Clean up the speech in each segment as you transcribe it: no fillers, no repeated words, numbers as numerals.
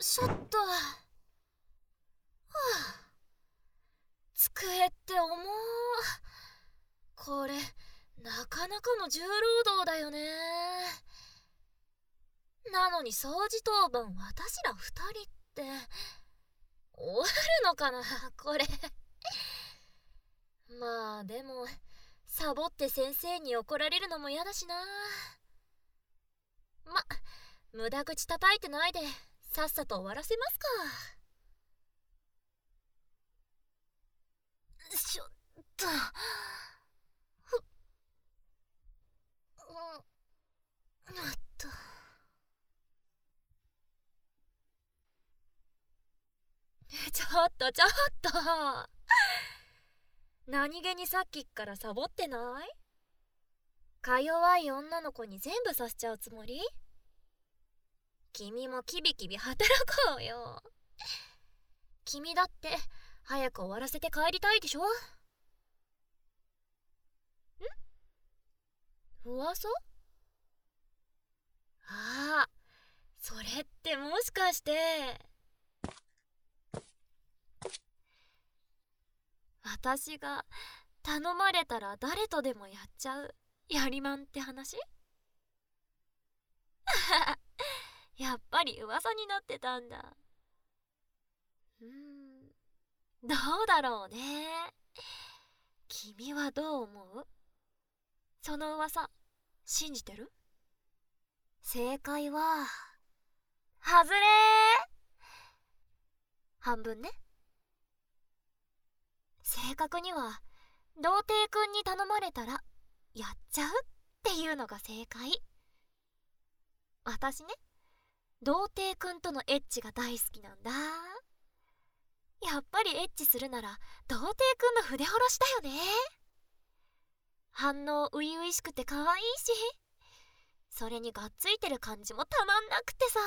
しょっと。机って重う。これなかなかの重労働だよね。なのに掃除当番私ら二人って終わるのかなこれ。まあでもサボって先生に怒られるのも嫌だしな。無駄口叩いてないでさっさと終わらせますか。しょっと。っと。ちょっと何気にさっきっからサボってない？か弱い女の子に全部させちゃうつもり？君もキビキビ働こうよ。君だって早く終わらせて帰りたいでしょ？噂？ああ、それってもしかして私が頼まれたら誰とでもやっちゃうやりまんって話？やっぱり噂になってたんだ。どうだろうね。君はどう思う？その噂信じてる？正解は外れー。半分ね。正確には童貞くんに頼まれたらやっちゃうっていうのが正解。私ね、童貞くんとのエッチが大好きなんだ。やっぱりエッチするなら童貞くんの筆下ろしだよね。反応初々しくて可愛いし、それにがっついてる感じもたまんなくてさ。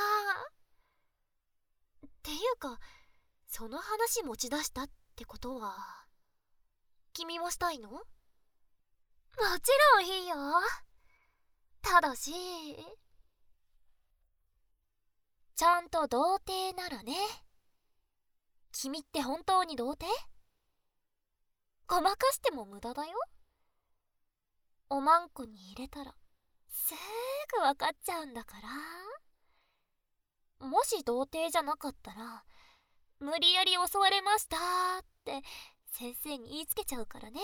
っていうか、その話持ち出したってことは君もしたいの？もちろんいいよ。ただしちゃんと童貞ならね。君って本当に童貞？ごまかしても無駄だよ。おまんこに入れたらすぐ分かっちゃうんだから。もし童貞じゃなかったら無理やり襲われましたって先生に言いつけちゃうからね。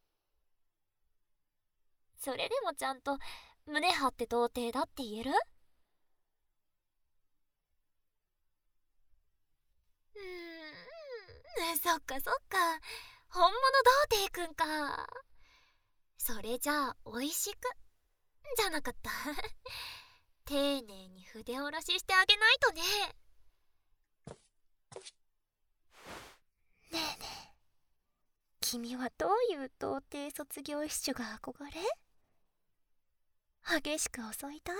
それでもちゃんと胸張って童貞だって言える？そっか本物童貞くんか。それじゃあおいしくじゃなかった。丁寧に筆下ろししてあげないとね。ねえねえ、君はどういう童貞卒業一種が憧れ？激しく襲いたい？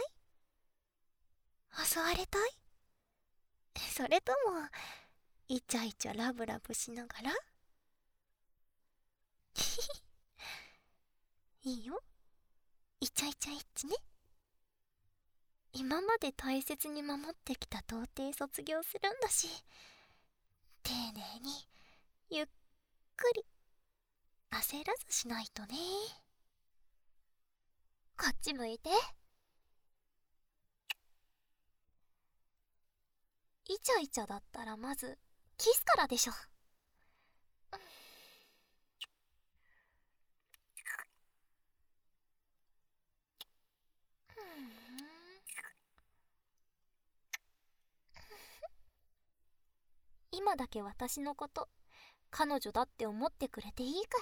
襲われたい？それともイチャイチャラブラブしながら？いいよ、イチャイチャエッチね。今まで大切に守ってきた童貞卒業するんだし、丁寧にゆっくり焦らずしないとね。こっち向いて。イチャイチャだったらまずキスからでしょ。今だけ私のこと彼女だって思ってくれていいから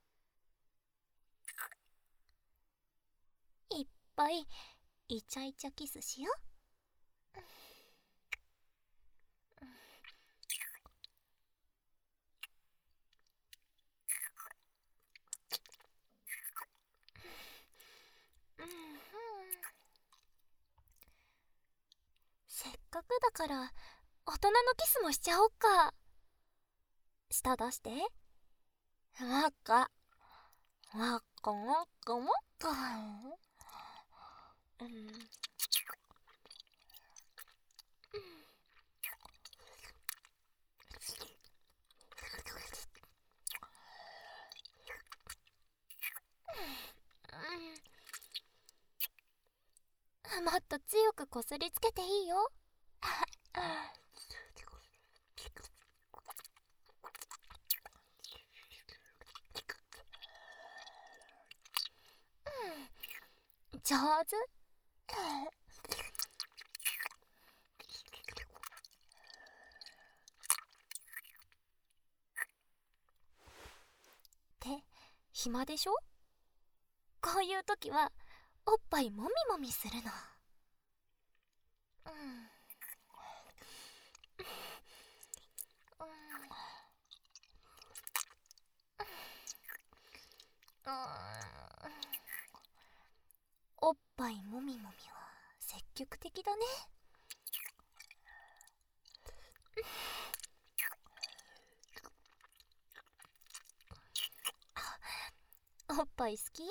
、いっぱいイチャイチャキスしよ。せっかくだから大人のキスもしちゃおっか。舌出して。もっこもっこもっこもっこ。 もっと強くこすりつけていいよ。上手。って暇でしょ？こういう時はおっぱいもみもみするの。おっぱいもみもみは積極的だね。おっぱい好き？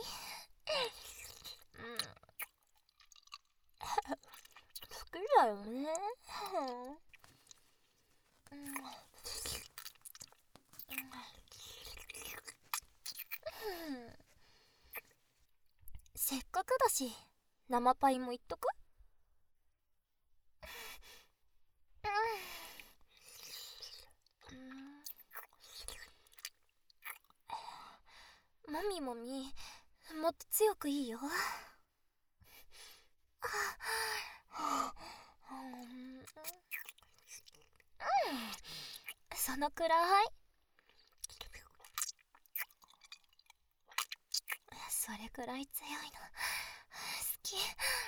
好きだよね。せっかくだし生パイもいっとく？もみもみもっと強くいいよ。そのくらい？それくらい強いの好き。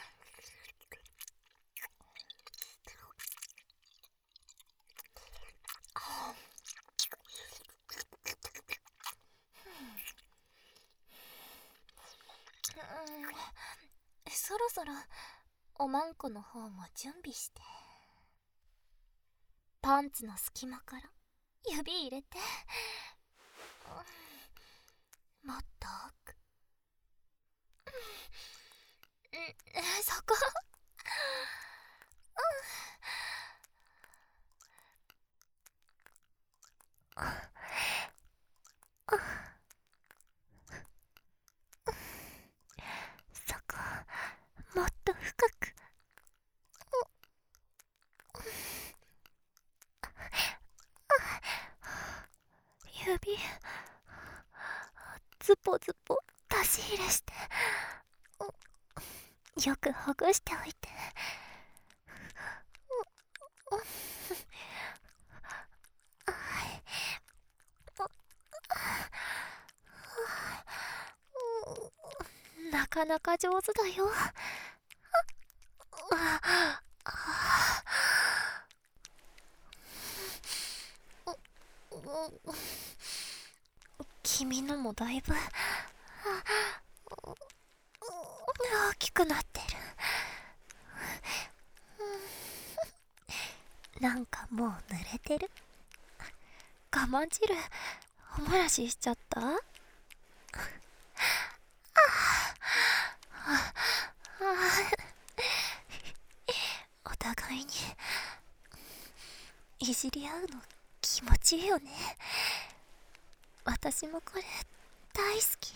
そろそろおまんこの方も準備して。パンツの隙間から指入れて。もっと奥。そこ。そこ、もっと深く。指ズポズポ出し入れして、よくほぐしておいて。なかなか上手だよ。君のもだいぶ大きくなってる。なんかもう濡れてる。我慢汁おもらししちゃった？お互いにいじり合うの気持ちいいよね。私もこれ大好き。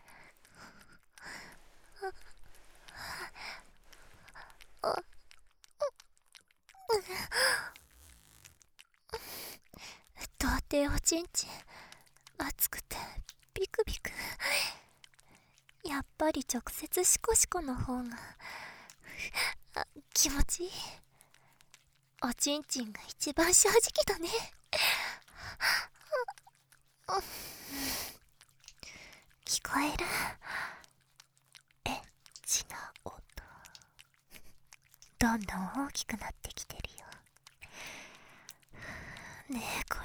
童貞おちんちん熱くてビクビク。やっぱり直接シコシコの方が気持ちいい。おちんちんが一番正直だね。聞こえる？エッチな音。どんどん大きくなってきてるよ。ねえこれ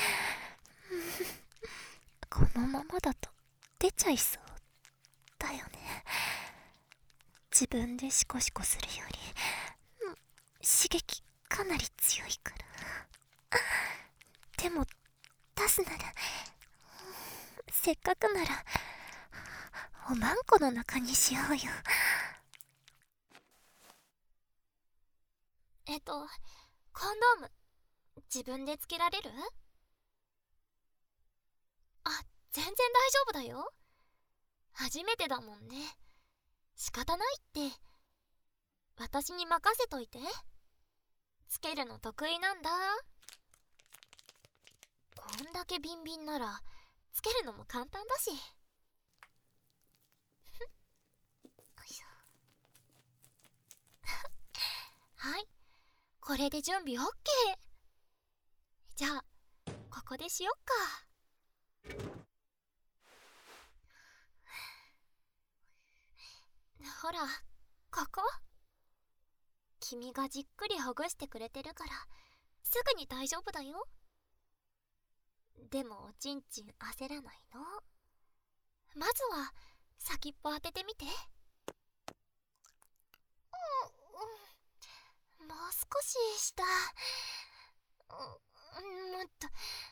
このままだと出ちゃいそうだよね。自分でシコシコするより刺激かなり強いから。でも出すならせっかくならおまんこの中にしようよ。コンドーム自分でつけられる？あ、全然大丈夫だよ。初めてだもんね。仕方ないって。 私に任せといて。つけるの得意なんだ。こんだけビンビンならつけるのも簡単だし。よいしょ。はい、これで準備 OK。 じゃあここでしよっか。ほら、ここ。君がじっくりほぐしてくれてるからすぐに大丈夫だよ。でもおちんちん焦らないの。まずは先っぽ当ててみて。もう少し下。もっと。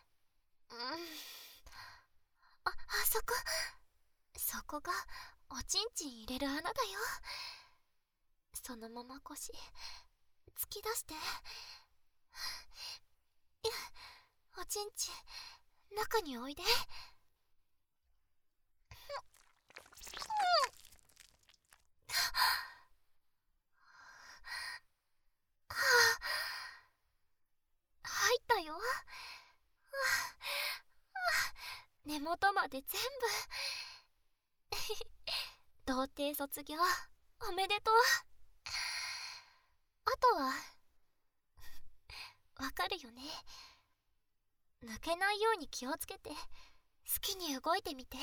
そこ。そこがおちんちん入れる穴だよ。そのまま腰突き出して。おちんちん中においで。入ったよ。根元まで全部。童貞卒業おめでとう。あとはわかるよね。抜けないように気をつけて好きに動いてみて。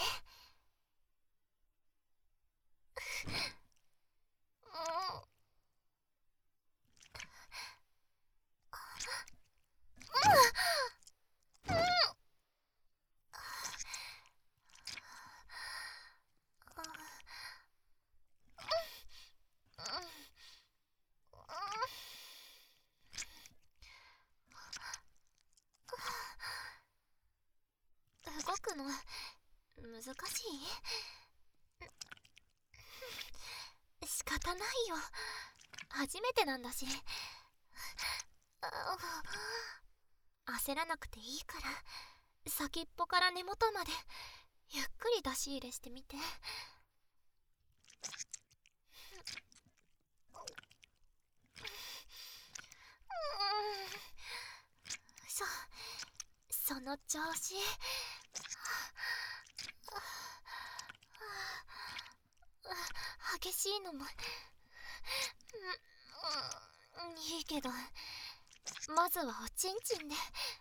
動くの難しい？仕方ないよ、初めてなんだし。焦らなくていいから先っぽから根元までゆっくり出し入れしてみて。その調子。激しいのもいいけど、まずはおちんちんで。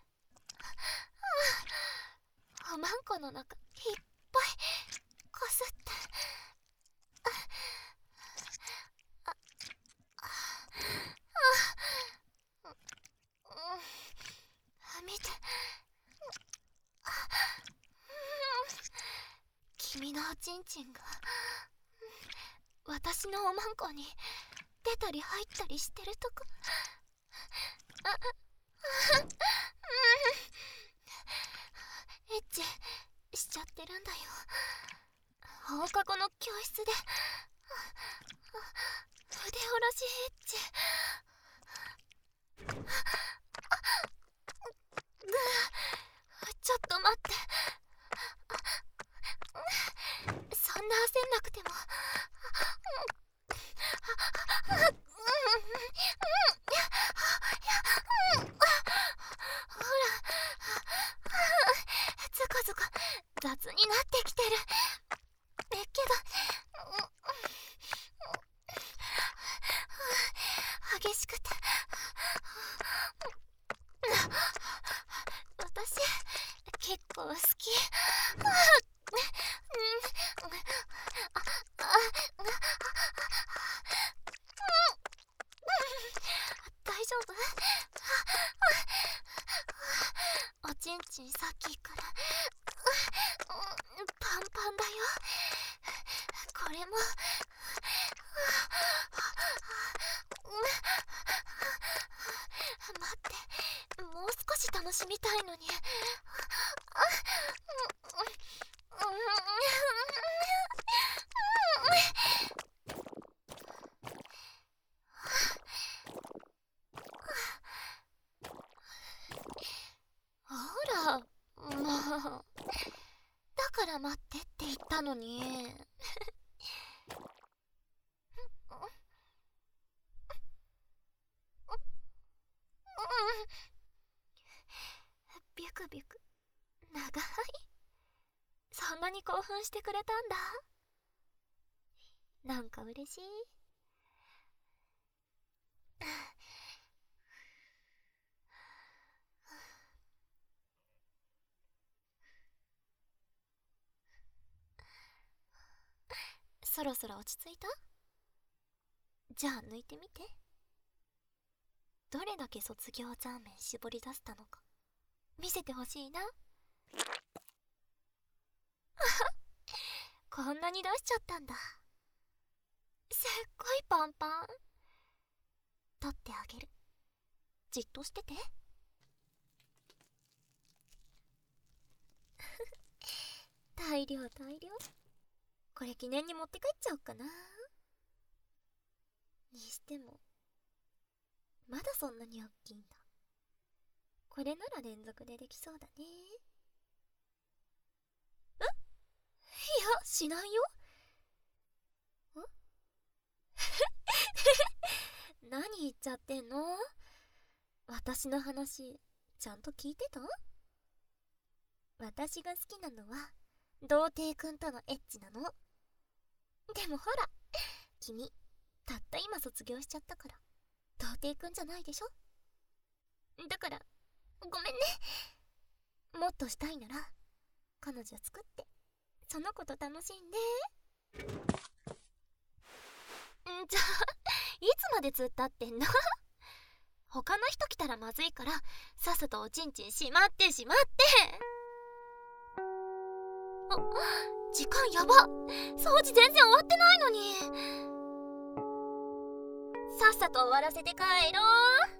おまんこの中いっぱいこすって。見て、君のおちんちんが私のおまんこに出たり入ったりしてるとこ。エッチしちゃってるんだよ。放課後の教室で筆下ろしエッチ。ちょっと待って。そんな焦んなくても。ほら、ズコズコ雑になってきてる。けど激しくて私結構好き。大丈夫？おちんちんさっきからパンパンだよ。これも待って、もう少し楽しみたいのに。ほら、もうだから待ってって言ったのに。 クビク長い。そんなに興奮してくれたんだ。なんか嬉しい。そろそろ落ち着いた？じゃあ抜いてみて。どれだけ卒業ザーメン絞り出せたのか見せてほしいな。こんなに出しちゃったんだ。すっごいパンパン。取ってあげる。じっとしてて。大量大量。これ記念に持って帰っちゃおっかな。にしてもまだそんなに大きいんだ。これなら連続でできそうだね。いや、しないよ。何言っちゃってんの？私の話ちゃんと聞いてた？私が好きなのは童貞くんとのエッチなの。でもほら、君たった今卒業しちゃったから童貞くんじゃないでしょ。だからごめんね。もっとしたいなら彼女作ってその子と楽しんで。じゃあいつまで突っ立ってんの？他の人来たらまずいからさっさとおちんちんしまってしまって。時間やば。掃除全然終わってないのに。さっさと終わらせて帰ろう。